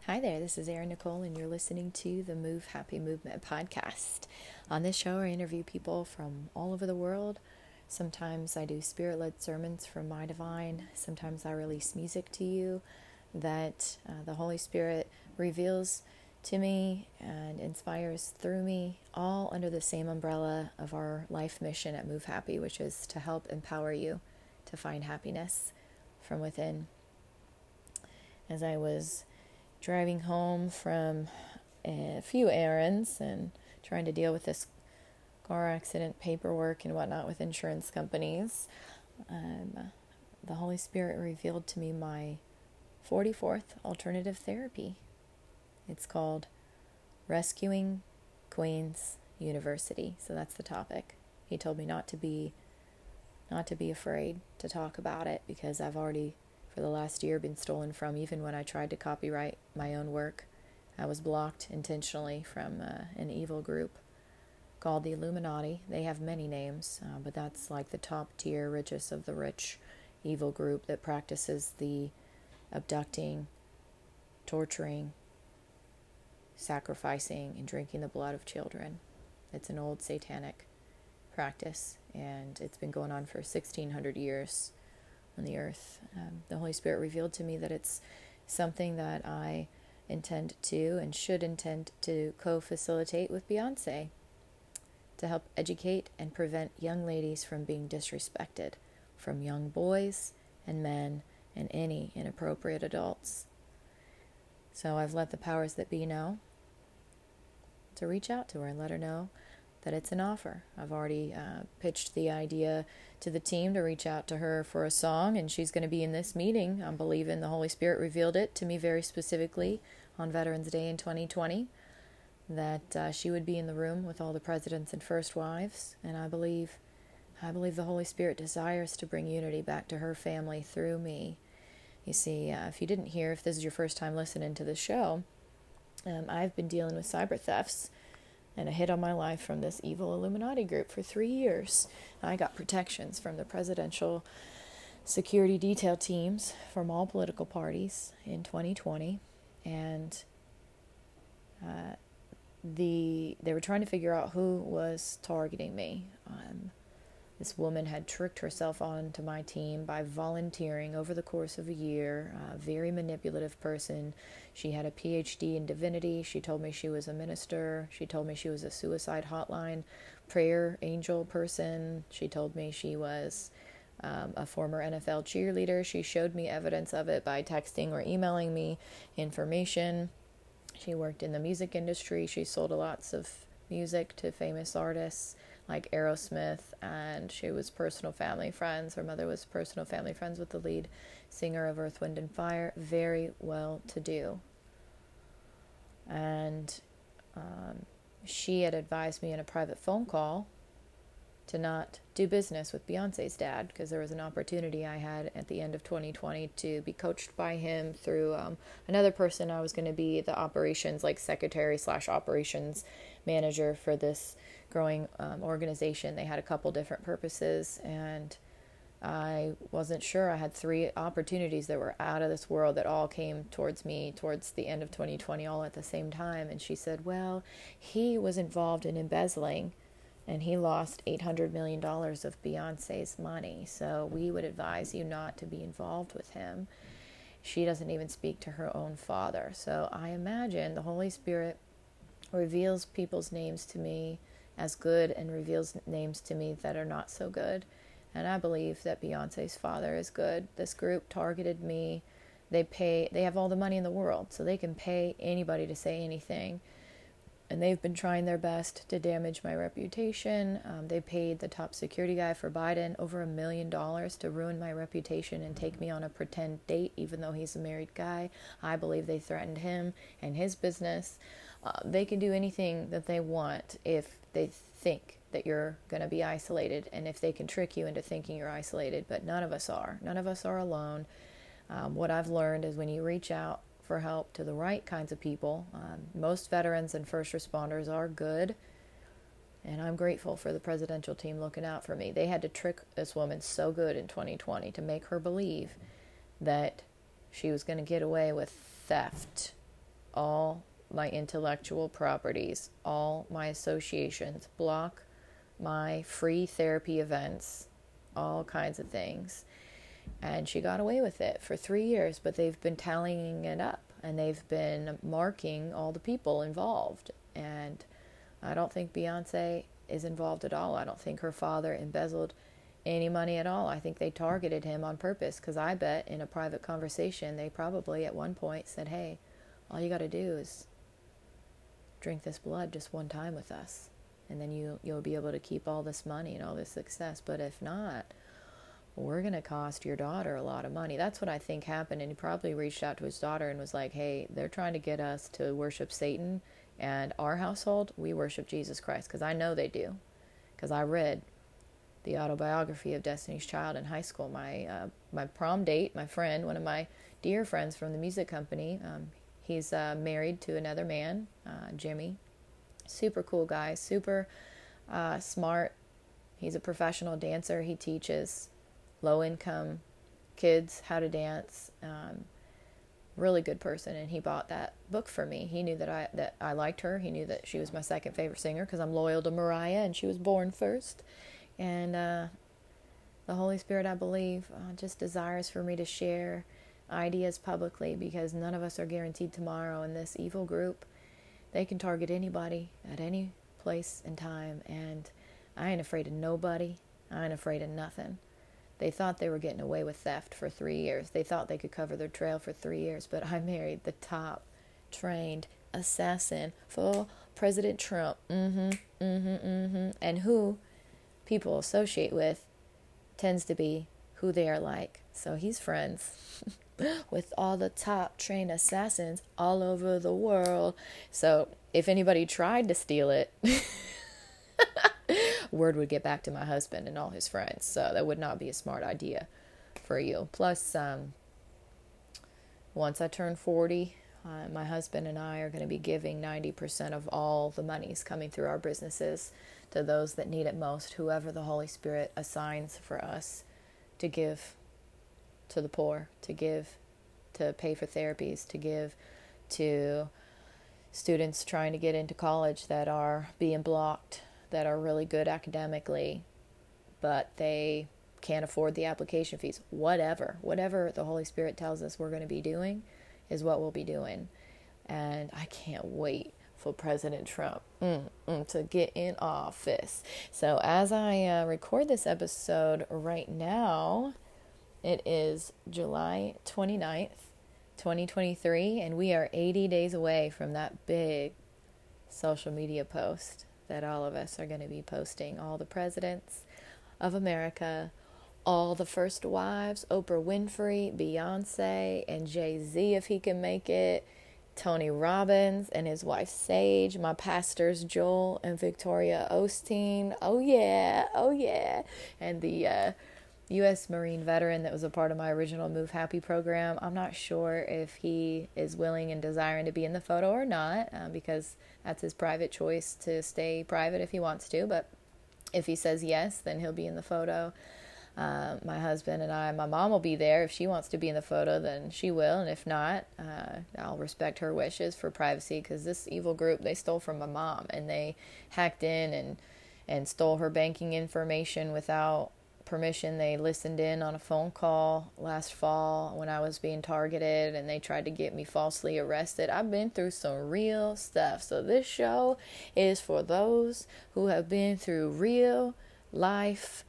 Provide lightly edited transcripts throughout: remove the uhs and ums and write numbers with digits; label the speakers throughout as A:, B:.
A: Hi there, this is Erin Nicole, and you're listening to the Move Happy Movement podcast. On this show, I interview people from all over the world. Sometimes I do spirit-led sermons from my divine. Sometimes I release music to you that the Holy Spirit reveals to me and inspires through me, all under the same umbrella of our life mission at Move Happy, which is to help empower you to find happiness from within. As I was driving home from a few errands and trying to deal with this car accident paperwork and whatnot with insurance companies, the Holy Spirit revealed to me my 44th alternative therapy. It's called Rescuing Queens University. So that's the topic. He told me not to be afraid to talk about it, because I've already for the last year been stolen from. Even when I tried to copyright my own work, I was blocked intentionally from an evil group called the Illuminati. They have many names, but that's like the top tier, richest of the rich evil group that practices the abducting, torturing, sacrificing, and drinking the blood of children. It's an old satanic practice, and it's been going on for 1,600 years on the earth. The Holy Spirit revealed to me that it's something that I intend to and should intend to co-facilitate with Beyonce, to help educate and prevent young ladies from being disrespected from young boys and men and any inappropriate adults. So I've let the powers that be know to reach out to her and let her know that it's an offer. I've already pitched the idea to the team to reach out to her for a song, and she's going to be in this meeting. I'm believing the Holy Spirit revealed it to me very specifically on Veterans Day in 2020, that she would be in the room with all the presidents and first wives, and I believe the Holy Spirit desires to bring unity back to her family through me. You see, if you didn't hear, if this is your first time listening to the show, I've been dealing with cyber thefts and a hit on my life from this evil Illuminati group for 3 years. I got protections from the presidential security detail teams from all political parties in 2020, and they were trying to figure out who was targeting me. This woman had tricked herself onto my team by volunteering over the course of a year. A very manipulative person. She had a PhD in divinity. She told me she was a minister. She told me she was a suicide hotline prayer angel person. She told me she was a former NFL cheerleader. She showed me evidence of it by texting or emailing me information. She worked in the music industry. She sold lots of music to famous artists like Aerosmith, and she was personal family friends. Her mother was personal family friends with the lead singer of Earth, Wind, and Fire. Very well to do. And she had advised me in a private phone call to not do business with Beyonce's dad, because there was an opportunity I had at the end of 2020 to be coached by him through another person. I was going to be the operations, like secretary / operations manager for this growing organization. They had a couple different purposes, and I wasn't sure. I had 3 opportunities that were out of this world that all came towards me towards the end of 2020, all at the same time. And she said, well, he was involved in embezzling, and he lost $800 million of Beyonce's money, so we would advise you not to be involved with him. She doesn't even speak to her own father. So I imagine the Holy Spirit reveals people's names to me as good and reveals names to me that are not so good. And I believe that Beyonce's father is good. This group targeted me. They have all the money in the world, so they can pay anybody to say anything. And they've been trying their best to damage my reputation. They paid the top security guy for Biden over $1 million to ruin my reputation and take me on a pretend date, even though he's a married guy. I believe they threatened him and his business. They can do anything that they want if they think that you're going to be isolated, and if they can trick you into thinking you're isolated. But none of us are. None of us are alone. What I've learned is when you reach out for help to the right kinds of people, most veterans and first responders are good, and I'm grateful for the presidential team looking out for me. They had to trick this woman so good in 2020 to make her believe that she was going to get away with theft all my intellectual properties, all my associations, block my free therapy events, all kinds of things. And she got away with it for 3 years, but they've been tallying it up and they've been marking all the people involved. And I don't think Beyonce is involved at all. I don't think her father embezzled any money at all. I think they targeted him on purpose, because I bet in a private conversation they probably at one point said, hey, all you got to do is drink this blood just one time with us, and then you'll be able to keep all this money and all this success. But if not, we're going to cost your daughter a lot of money. That's what I think happened. And he probably reached out to his daughter and was like, hey, they're trying to get us to worship Satan, and our household, we worship Jesus Christ. Because I know they do, because I read the autobiography of Destiny's Child in high school. My prom date, my friend, one of my dear friends from the music company, he's married to another man, Jimmy. Super cool guy, super smart. He's a professional dancer. He teaches low-income kids how to dance. Really good person, and he bought that book for me. He knew that I liked her. He knew that she was my second favorite singer, because I'm loyal to Mariah, and she was born first. And the Holy Spirit, I believe, just desires for me to share ideas publicly, because none of us are guaranteed tomorrow. And this evil group, they can target anybody at any place and time. And I ain't afraid of nobody. I ain't afraid of nothing. They thought they were getting away with theft for 3 years. They thought they could cover their trail for 3 years. But I married the top trained assassin for President Trump. And who people associate with tends to be who they are like. So he's friends with all the top trained assassins all over the world. So if anybody tried to steal it, word would get back to my husband and all his friends. So that would not be a smart idea for you. Plus, once I turn 40, my husband and I are going to be giving 90% of all the monies coming through our businesses to those that need it most, whoever the Holy Spirit assigns for us to give to the poor, to give to pay for therapies, to give to students trying to get into college that are being blocked, that are really good academically, but they can't afford the application fees. Whatever the Holy Spirit tells us we're going to be doing is what we'll be doing. And I can't wait for President Trump to get in office. So as I record this episode right now, it is July 29th, 2023, and we are 80 days away from that big social media post that all of us are going to be posting. All the presidents of America, all the first wives, Oprah Winfrey, Beyonce, and Jay-Z if he can make it, Tony Robbins and his wife Sage, my pastors Joel and Victoria Osteen, oh yeah, and the U.S. Marine veteran that was a part of my original Move Happy program. I'm not sure if he is willing and desiring to be in the photo or not, because that's his private choice to stay private if he wants to, but if he says yes, then he'll be in the photo. My husband and my mom will be there. If she wants to be in the photo, then she will. And if not, I'll respect her wishes for privacy, because this evil group, they stole from my mom, and they hacked in and stole her banking information without permission. They listened in on a phone call last fall when I was being targeted, and they tried to get me falsely arrested. I've been through some real stuff. So this show is for those who have been through real life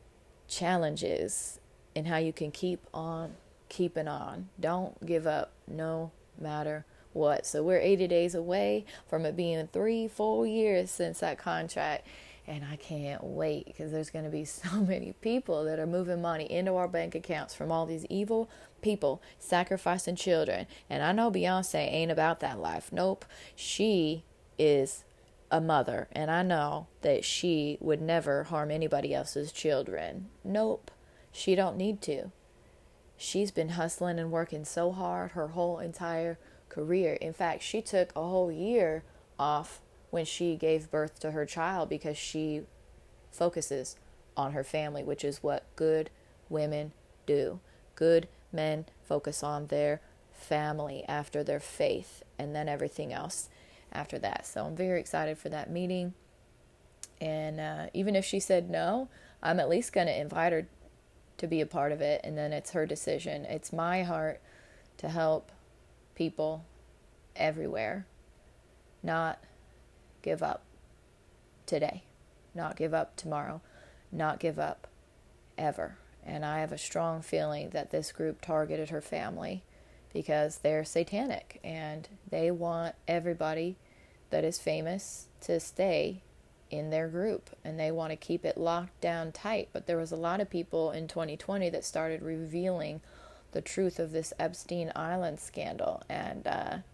A: challenges and how you can keep on keeping on. Don't give up no matter what. So we're 80 days away from it being 3-4 years since that contract, and I can't wait, because there's going to be so many people that are moving money into our bank accounts from all these evil people sacrificing children. And I know Beyonce ain't about that life. Nope. She is a mother, and I know that she would never harm anybody else's children. Nope, she don't need to. She's been hustling and working so hard her whole entire career. In fact, she took a whole year off when she gave birth to her child, because she focuses on her family, which is what good women do. Good men focus on their family after their faith, and then everything else after that. So I'm very excited for that meeting. And even if she said no, I'm at least going to invite her to be a part of it, and then it's her decision. It's my heart to help people everywhere not give up today, not give up tomorrow, not give up ever. And I have a strong feeling that this group targeted her family because they're satanic and they want everybody that is famous to stay in their group, and they want to keep it locked down tight. But there was a lot of people in 2020 that started revealing the truth of this Epstein Island scandal, and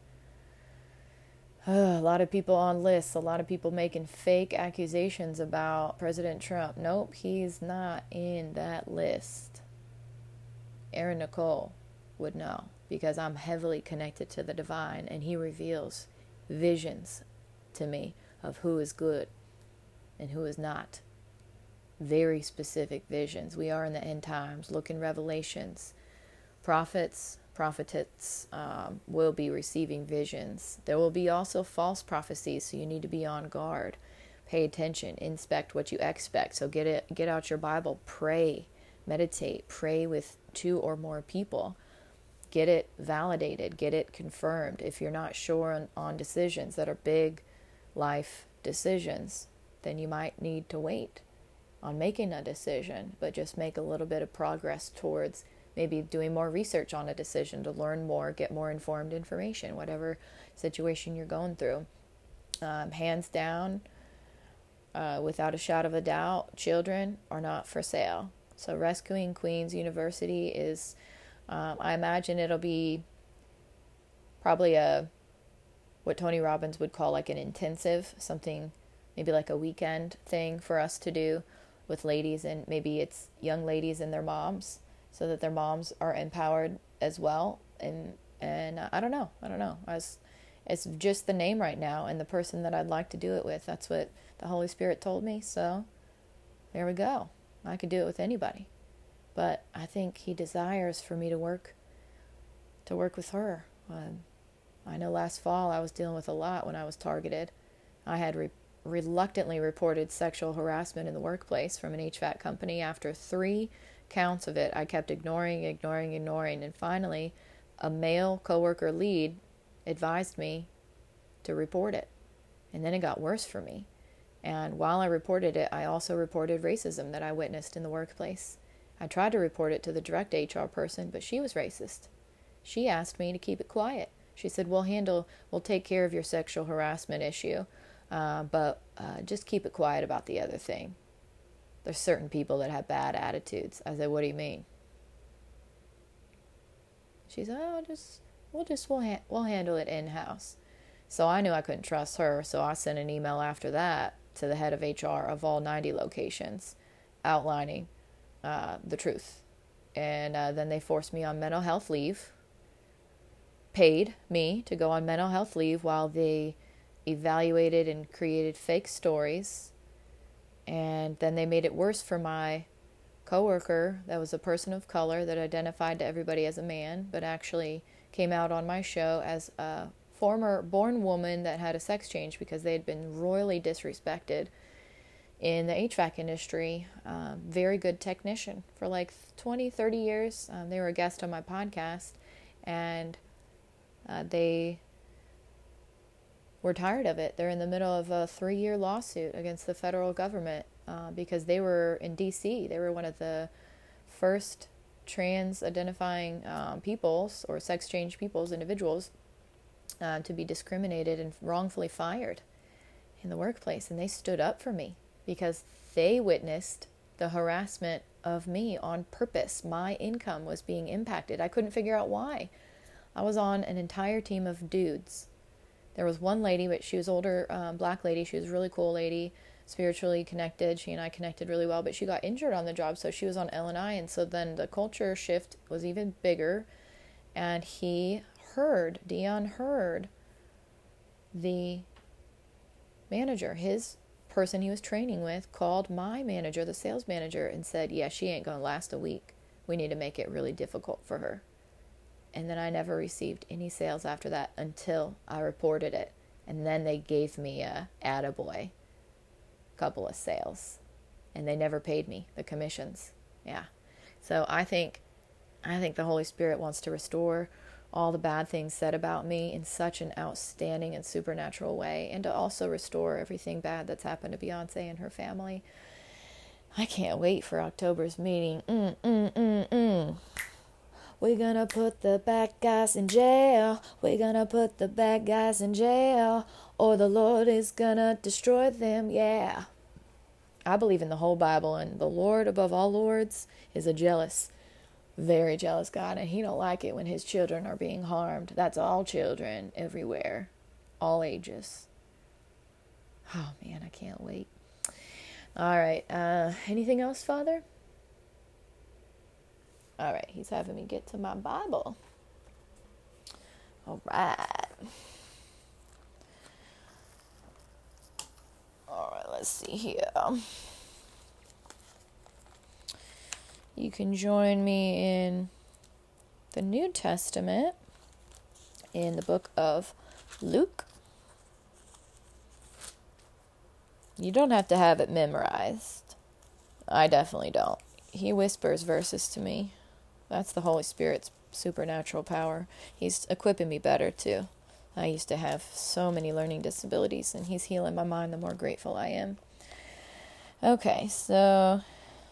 A: a lot of people on lists, a lot of people making fake accusations about President Trump. Nope, he's not in that list. Aaron Nicole would know because I'm heavily connected to the divine, and he reveals visions to me of who is good and who is not. Very specific visions. We are in the end times. Look in Revelations. Prophets, prophetess will be receiving visions. There will be also false prophecies, so you need to be on guard. Pay attention. Inspect what you expect. So get out your Bible. Pray. Meditate. Pray with 2 or more people. Get it validated. Get it confirmed. If you're not sure on decisions that are big life decisions, then you might need to wait on making a decision, but just make a little bit of progress towards maybe doing more research on a decision to learn more, get more informed information, whatever situation you're going through. Hands down, without a shadow of a doubt, children are not for sale. So Rescuing Queens University is, I imagine it'll be probably what Tony Robbins would call like an intensive, something maybe like a weekend thing for us to do with ladies, and maybe it's young ladies and their moms, so that their moms are empowered as well. And I don't know. It's just the name right now and the person that I'd like to do it with. That's what the Holy Spirit told me. So there we go. I could do it with anybody, but I think He desires for me to work with her. I know last fall I was dealing with a lot when I was targeted. I had reluctantly reported sexual harassment in the workplace from an HVAC company. After 3 counts of it, I kept ignoring, and finally a male coworker lead advised me to report it. And then it got worse for me. And while I reported it, I also reported racism that I witnessed in the workplace. I tried to report it to the direct HR person, but she was racist. She asked me to keep it quiet. She said, we'll take care of your sexual harassment issue, but just keep it quiet about the other thing. There's certain people that have bad attitudes. I said, what do you mean? She said, we'll handle it in-house. So I knew I couldn't trust her, so I sent an email after that to the head of HR of all 90 locations outlining the truth. And then they forced me on mental health leave, paid me to go on mental health leave while they evaluated and created fake stories. And then they made it worse for my coworker that was a person of color that identified to everybody as a man, but actually came out on my show as a former born woman that had a sex change because they had been royally disrespected in the HVAC industry. Very good technician for like 20, 30 years. They were a guest on my podcast, and they were tired of it. They're in the middle of a 3-year lawsuit against the federal government because they were in D.C. They were one of the first trans-identifying peoples or sex-change peoples, individuals, to be discriminated and wrongfully fired in the workplace. And they stood up for me because they witnessed the harassment of me on purpose. My income was being impacted. I couldn't figure out why. I was on an entire team of dudes. There was one lady, but she was older, black lady. She was a really cool lady, spiritually connected. She and I connected really well, but she got injured on the job, so she was on L&I, and so then the culture shift was even bigger. And Dion heard the manager, his person he was training with, called my manager, the sales manager, and said, yeah, she ain't going to last a week. We need to make it really difficult for her. And then I never received any sales after that until I reported it. And then they gave me a attaboy, couple of sales. And they never paid me the commissions. Yeah. So I think the Holy Spirit wants to restore all the bad things said about me in such an outstanding and supernatural way, and to also restore everything bad that's happened to Beyonce and her family. I can't wait for October's meeting. We're gonna put the bad guys in jail. We're gonna put the bad guys in jail, or the Lord is gonna destroy them. Yeah. I believe in the whole Bible, and the Lord above all lords is a jealous, very jealous God, and he don't like it when his children are being harmed. That's all children everywhere, all ages. Oh man, I can't wait. All right, anything else, Father? All right, he's having me get to my Bible. All right. All right, let's see here. You can join me in the New Testament in the book of Luke. You don't have to have it memorized. I definitely don't. He whispers verses to me. That's the Holy Spirit's supernatural power. He's equipping me better too. I used to have so many learning disabilities, and he's healing my mind the more grateful I am. Okay, so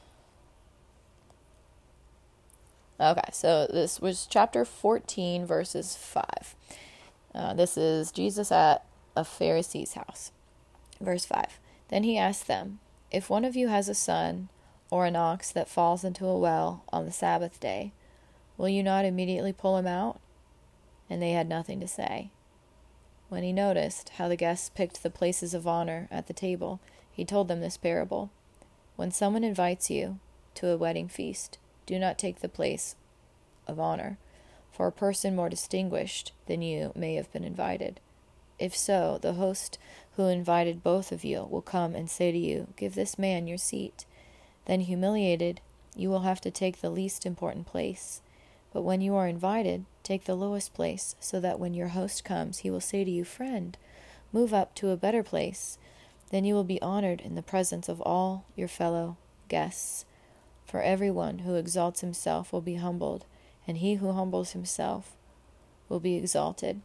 A: this was chapter 14, verses 5. This is Jesus at a Pharisee's house. Verse 5. Then he asked them, "If one of you has a son or an ox that falls into a well on the Sabbath day, will you not immediately pull him out?" And they had nothing to say. When he noticed how the guests picked the places of honor at the table, he told them this parable. When someone invites you to a wedding feast, do not take the place of honor, for a person more distinguished than you may have been invited. If so, the host who invited both of you will come and say to you, "Give this man your seat." Then, humiliated, you will have to take the least important place. But when you are invited, take the lowest place, so that when your host comes, he will say to you, "Friend, move up to a better place." Then you will be honored in the presence of all your fellow guests. For everyone who exalts himself will be humbled, and he who humbles himself will be exalted.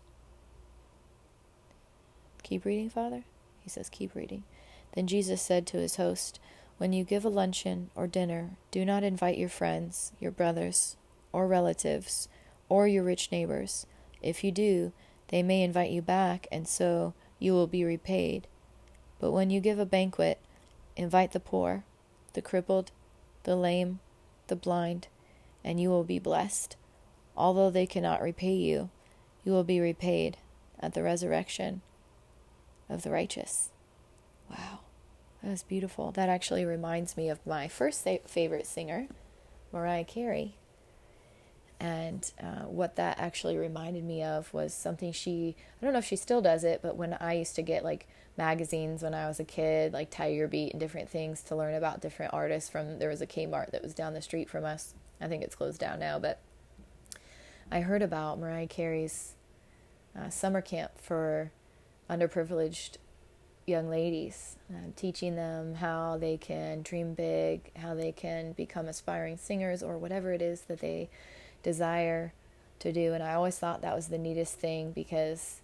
A: Keep reading, Father? He says, keep reading. Then Jesus said to his host, "When you give a luncheon or dinner, do not invite your friends, your brothers, or relatives, or your rich neighbors. If you do, they may invite you back, and so you will be repaid. But when you give a banquet, invite the poor, the crippled, the lame, the blind, and you will be blessed. Although they cannot repay you, you will be repaid at the resurrection of the righteous." Wow, that was beautiful. That actually reminds me of my first favorite singer, Mariah Carey. And what that actually reminded me of was something I don't know if she still does it, but when I used to get like magazines when I was a kid, like Tiger Beat and different things to learn about different artists there was a Kmart that was down the street from us. I think it's closed down now, but I heard about Mariah Carey's summer camp for underprivileged young ladies, teaching them how they can dream big, how they can become aspiring singers or whatever it is that they desire to do. And I always thought that was the neatest thing, because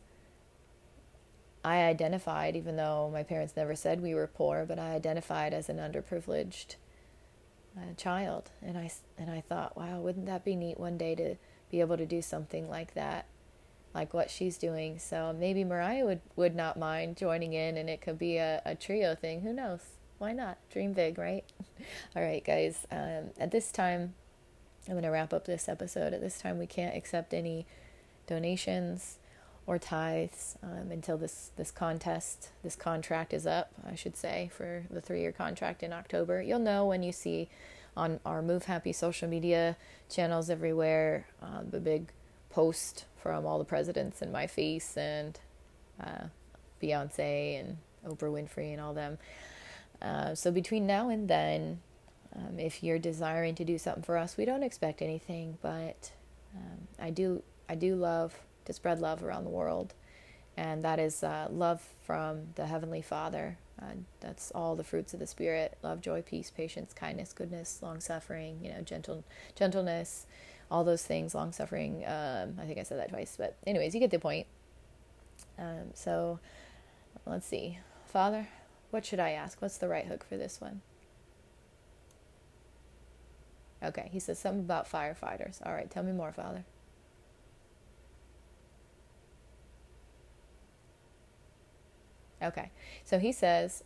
A: I identified, even though my parents never said we were poor, but I identified as an underprivileged child. And I thought, wow, wouldn't that be neat one day to be able to do something like that, like what she's doing. So maybe Mariah would not mind joining in, and it could be a trio thing. Who knows? Why not? Dream big, right? All right, guys. At this time, I'm going to wrap up this episode. At this time, we can't accept any donations or tithes until this contract is up, I should say, for the 3-year contract in October. You'll know when you see on our Move Happy social media channels everywhere the big post from all the presidents and my face and Beyonce and Oprah Winfrey and all them. So between now and then, if you're desiring to do something for us, we don't expect anything, but I do love to spread love around the world, and that is love from the Heavenly Father. That's all the fruits of the Spirit: love, joy, peace, patience, kindness, goodness, long-suffering, gentleness, all those things, long-suffering. I think I said that twice, but anyways, you get the point. So let's see. Father, what should I ask? What's the right hook for this one? Okay, he says something about firefighters. All right, tell me more, Father. Okay, so he says,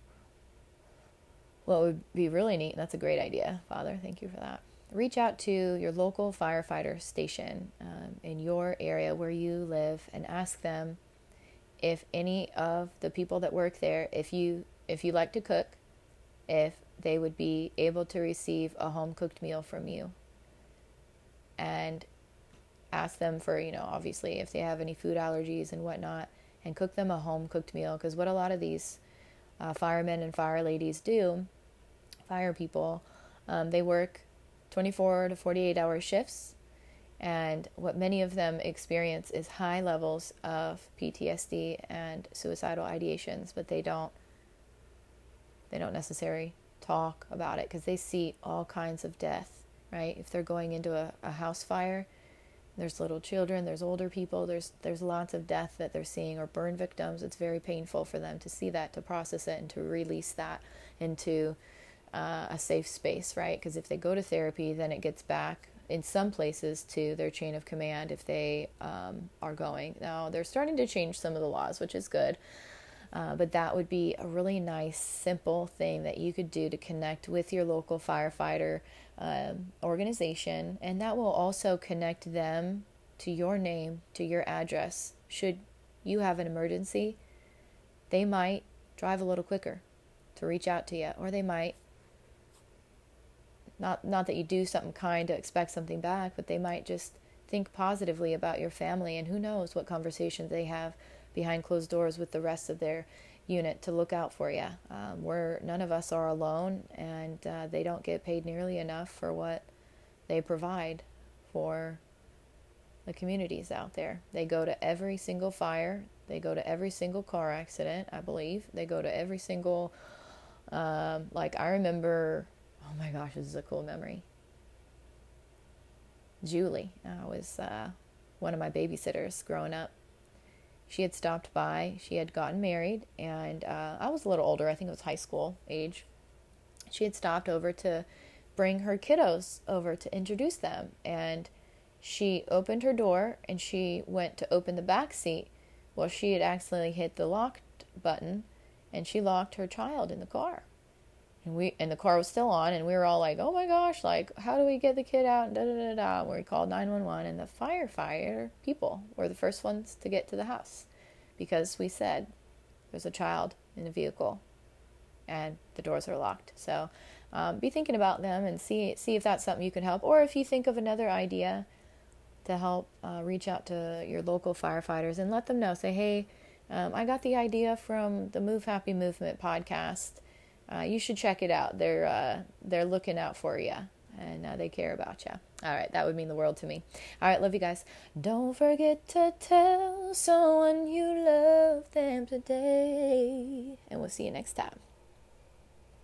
A: what would be really neat, and that's a great idea, Father, thank you for that. Reach out to your local firefighter station in your area where you live and ask them if any of the people that work there, if you like to cook, if they would be able to receive a home-cooked meal from you. And ask them for, obviously, if they have any food allergies and whatnot, and cook them a home-cooked meal. Because what a lot of these firemen and fire ladies do, fire people, they work 24 to 48-hour shifts, and what many of them experience is high levels of PTSD and suicidal ideations, but they don't necessarily talk about it because they see all kinds of death, right? If they're going into a house fire, there's little children, there's older people, there's lots of death that they're seeing, or burn victims. It's very painful for them to see that, to process it, and to release that into a safe space, right? Because if they go to therapy, then it gets back in some places to their chain of command if they are going. Now, they're starting to change some of the laws, which is good. But that would be a really nice, simple thing that you could do to connect with your local firefighter organization. And that will also connect them to your name, to your address. Should you have an emergency, they might drive a little quicker to reach out to you. Or they might, not that you do something kind to expect something back, but they might just think positively about your family. And who knows what conversations they have behind closed doors with the rest of their unit to look out for you. Where none of us are alone, and they don't get paid nearly enough for what they provide for the communities out there. They go to every single fire. They go to every single car accident, I believe. They go to every single, I remember, oh my gosh, this is a cool memory. Julie was one of my babysitters growing up. She had stopped by. She had gotten married, and I was a little older. I think it was high school age. She had stopped over to bring her kiddos over to introduce them, and she opened her door, and she went to open the back seat. Well, she had accidentally hit the locked button, and she locked her child in the car. And the car was still on, and we were all like, oh my gosh, like, how do we get the kid out? And da-da-da-da. We called 911, and the firefighter people were the first ones to get to the house because we said there's a child in the vehicle and the doors are locked. So be thinking about them and see if that's something you can help. Or if you think of another idea to help, reach out to your local firefighters and let them know. Say, hey, I got the idea from the Move Happy Movement podcast. You should check it out. They're looking out for you, and they care about you. All right, that would mean the world to me. All right, love you guys. Don't forget to tell someone you love them today, and we'll see you next time.